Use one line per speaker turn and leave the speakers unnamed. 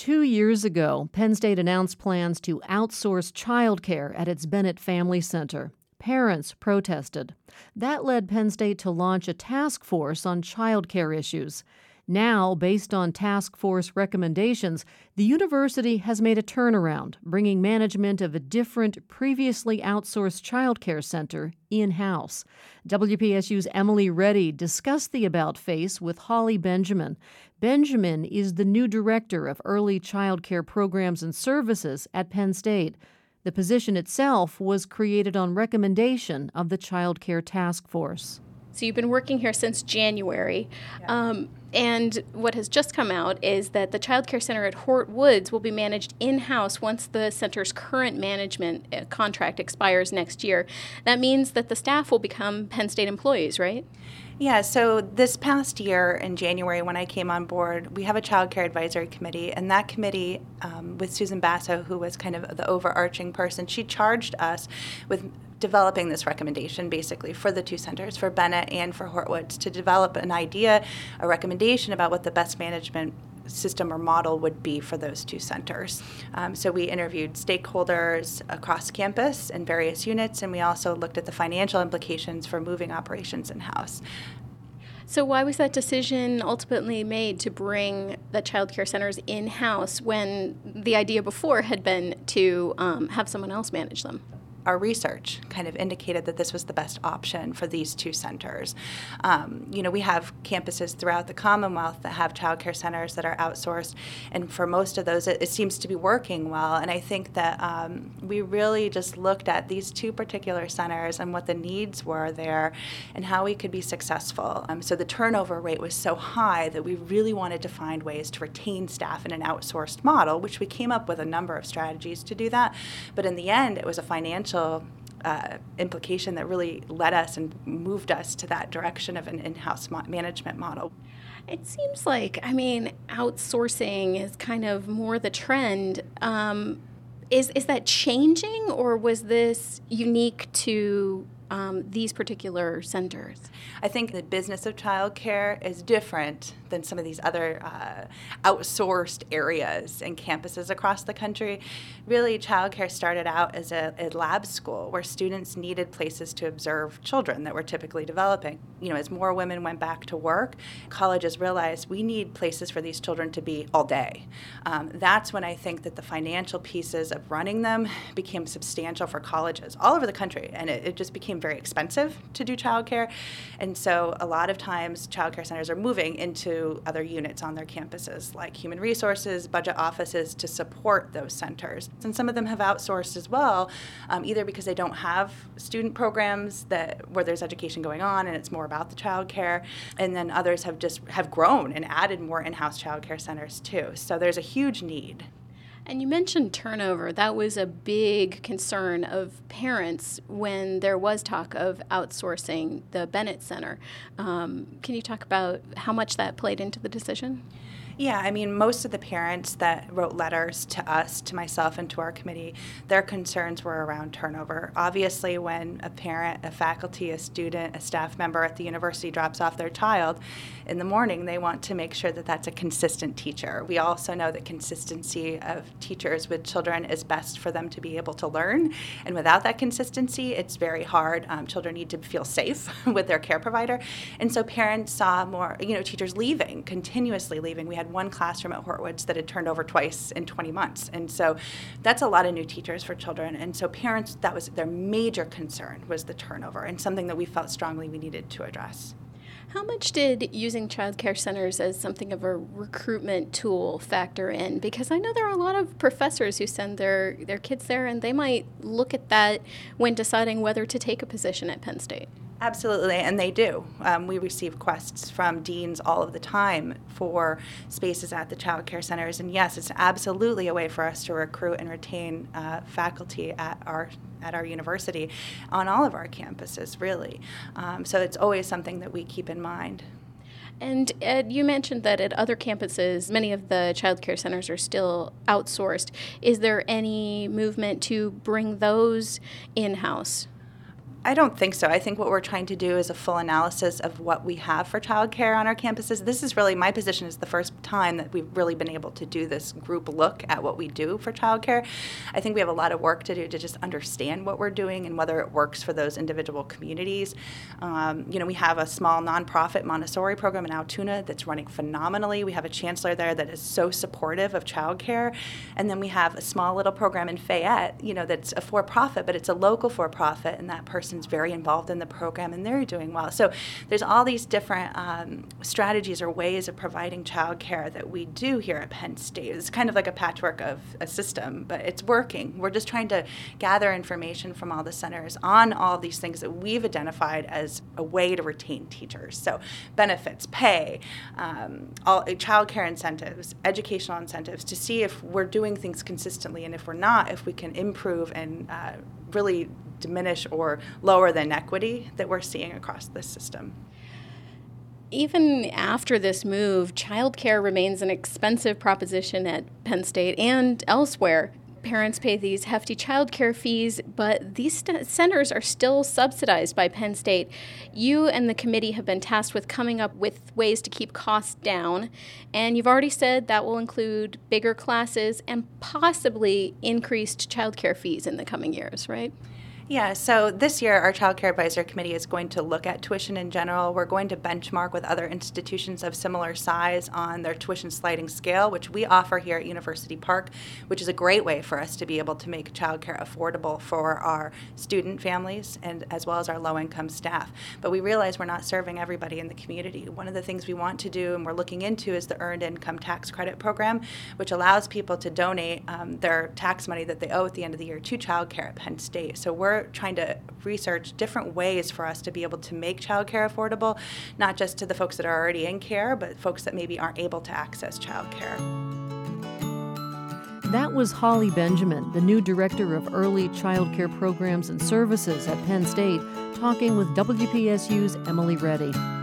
2 years ago, Penn State announced plans to outsource childcare at its Bennett Family Center. Parents protested. That led Penn State to launch a task force on childcare issues. Now, based on task force recommendations, the university has made a turnaround, bringing management of a different, previously outsourced childcare center in-house. WPSU's Emily Reddy discussed the about-face with Holly Benjamin. Benjamin is the new director of early child care programs and services at Penn State. The position itself was created on recommendation of the Child Care Task Force.
So you've been working here since January, and what has just come out is that the Child Care Center at Hort Woods will be managed in-house once the center's current management contract expires next year. That means that the staff will become Penn State employees, right?
Yeah, so this past year in January when I came on board, we have a Child Care Advisory Committee, and that committee with Susan Basso, who was kind of the overarching person, she charged us with developing this recommendation basically for the two centers, for Bennett and for Hort Woods, to develop an idea, a recommendation about what the best management system or model would be for those two centers. So we interviewed stakeholders across campus and various units, and we also looked at the financial implications for moving operations in-house.
So why was that decision ultimately made to bring the child care centers in-house when the idea before had been to have someone else manage them?
Our research kind of indicated that this was the best option for these two centers. We have campuses throughout the Commonwealth that have child care centers that are outsourced, and for most of those, it seems to be working well. And I think that we really just looked at these two particular centers and what the needs were there and how we could be successful. So the turnover rate was so high that we really wanted to find ways to retain staff in an outsourced model, which we came up with a number of strategies to do that. But in the end, it was a financial implication that really led us and moved us to that direction of an in-house management model.
It seems like, outsourcing is kind of more the trend. Is that changing, or was this unique to these particular centers?
I think the business of childcare is different than some of these other outsourced areas and campuses across the country. Really, childcare started out as a lab school where students needed places to observe children that were typically developing. As more women went back to work, colleges realized we need places for these children to be all day. That's when I think that the financial pieces of running them became substantial for colleges all over the country, and it just became very expensive to do childcare. And so a lot of times childcare centers are moving into other units on their campuses, like human resources, budget offices, to support those centers. And some of them have outsourced as well, either because they don't have student programs where there's education going on and it's more about the childcare, and then others have grown and added more in-house childcare centers too. So there's a huge need.
And you mentioned turnover. That was a big concern of parents when there was talk of outsourcing the Bennett Center. Can you talk about how much that played into the decision?
Yeah, most of the parents that wrote letters to us, to myself, and to our committee, their concerns were around turnover. Obviously, when a parent, a faculty, a student, a staff member at the university drops off their child in the morning, they want to make sure that that's a consistent teacher. We also know that consistency of teachers with children is best for them to be able to learn, and without that consistency, it's very hard. Children need to feel safe with their care provider, and so parents saw more, teachers continuously leaving. We had one classroom at Hort Woods that had turned over twice in 20 months. And so that's a lot of new teachers for children. And so parents, that was their major concern, was the turnover, and something that we felt strongly we needed to address.
How much did using child care centers as something of a recruitment tool factor in? Because I know there are a lot of professors who send their kids there, and they might look at that when deciding whether to take a position at Penn State.
Absolutely, and they do. We receive requests from deans all of the time for spaces at the child care centers, and yes, it's absolutely a way for us to recruit and retain faculty at our university on all of our campuses, really. So it's always something that we keep in mind.
And Ed, you mentioned that at other campuses, many of the child care centers are still outsourced. Is there any movement to bring those in-house?
I don't think so. I think what we're trying to do is a full analysis of what we have for childcare on our campuses. This is really, my position is the first time that we've really been able to do this group look at what we do for childcare. I think we have a lot of work to do to just understand what we're doing and whether it works for those individual communities. We have a small nonprofit Montessori program in Altoona that's running phenomenally. We have a chancellor there that is so supportive of childcare. And then we have a small little program in Fayette, that's a for-profit, but it's a local for-profit, and that person's very involved in the program, and they're doing well. So there's all these different strategies or ways of providing childcare that we do here at Penn State. It's kind of like a patchwork of a system, but it's working. We're just trying to gather information from all the centers on all these things that we've identified as a way to retain teachers. So benefits, pay, all childcare incentives, educational incentives, to see if we're doing things consistently, and if we're not, if we can improve and really diminish or lower the inequity that we're seeing across this system.
Even after this move, childcare remains an expensive proposition at Penn State and elsewhere. Parents pay these hefty childcare fees, but these centers are still subsidized by Penn State. You and the committee have been tasked with coming up with ways to keep costs down, and you've already said that will include bigger classes and possibly increased childcare fees in the coming years, right?
Yeah, so this year our Child Care Advisory Committee is going to look at tuition in general. We're going to benchmark with other institutions of similar size on their tuition sliding scale, which we offer here at University Park, which is a great way for us to be able to make childcare affordable for our student families and as well as our low-income staff. But we realize we're not serving everybody in the community. One of the things we want to do and we're looking into is the Earned Income Tax Credit Program, which allows people to donate their tax money that they owe at the end of the year to childcare at Penn State. So we're trying to research different ways for us to be able to make childcare affordable, not just to the folks that are already in care, but folks that maybe aren't able to access childcare.
That was Holly Benjamin, the new director of early child care programs and services at Penn State, talking with WPSU's Emily Reddy.